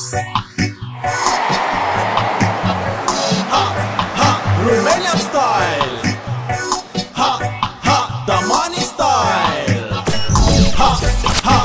Romanian style. Ha, ha, Damani style. Ha, ha.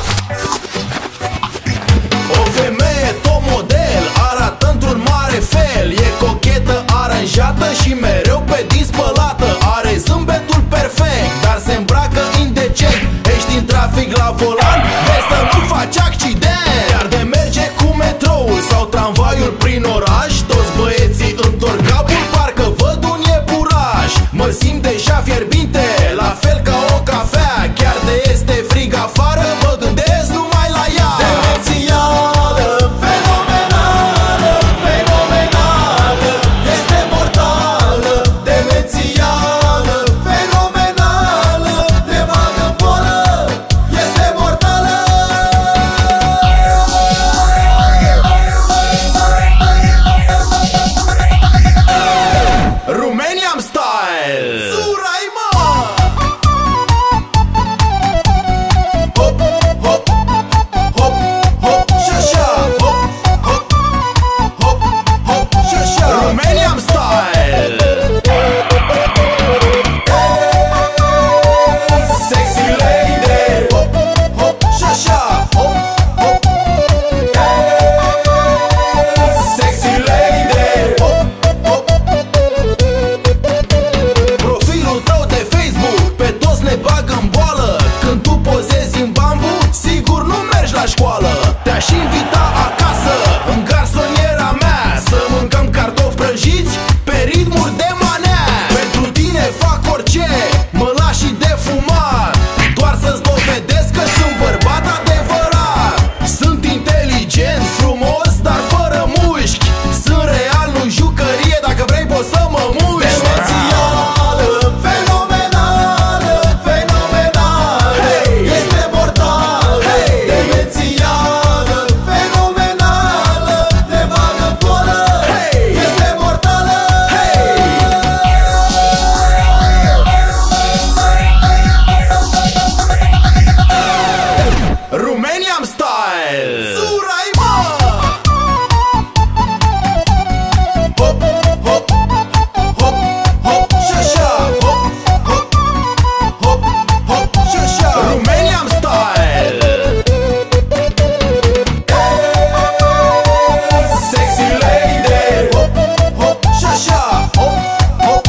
O femeie top model arată într-un mare fel. E cochetă, aranjată și mereu pe din spălată. Are zâmbetul perfect, dar se îmbracă indecent. Ești în trafic la volan, vezi să nu faci accident. Iar de merge cu metroul sau tramvaiul prin oraș, toți băieții întorc capul, parcă văd un iepuraș. Mă simt deja fierbinte, la fel ca o cafea. Chiar de este frig afară, mă gândesc numai la ea. Demențială, fenomenală, fenomenală, este mortală. Demențială, fenomenală, te bagă în bolă, este mortală. Romanian style. Surai, mă! Hop, hop, hop, hop, și așa. Hop, hop, hop, hop, și așa. Romanian style. Hey, sexy lady. Hop, hop, și așa. Hop, hop. Hey, sexy lady. Hop, hop. Profilul tău de Facebook pe toți ne bagă în boală. Când tu pozezi în bambu, sigur nu mergi la școală. Te-aș invita acasă, în garsoniera mea, să mâncăm cartofi prăjiți pe ritmuri de manea. Pentru tine fac orice, mă lași și de fumat, doar să-ți dovedesc că sunt bărbat adevărat. Sunt inteligent, frumos, dar fără mușchi. Sunt real, nu jucărie, dacă vrei poți să mă muști. Demențială, fenomenală, fenomenală, hey, este mortală. Hey, demențială, fenomenală, te bagă în bolă, hey, este mortală. Hey. Romanian style. Surai, mă! Hop, hop, hop, hop, și așa. Hop, hop, hop, hop, și așa. Romanian style. Hey, sexy lady. Hop, hop, și așa. Hop, hop.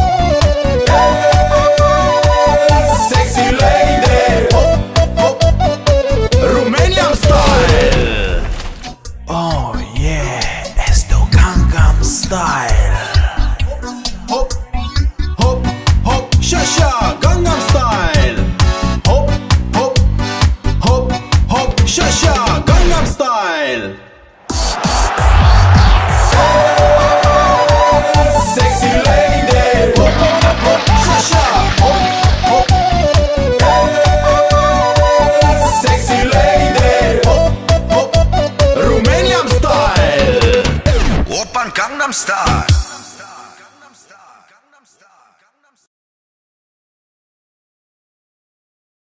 Hey, sexy lady. Hop, hop. Romanian style. Oh yeah, it's the Gangnam style. Hop, hop, hop, și așa, Gangnam style. Hop, hop, hop, hop, și așa, Gangnam style. Hey, sexy lady. Hop, hop, și așa. Hop, hop. Hey, sexy lady. Hop, hop. Romanian style. Open Gangnam Style.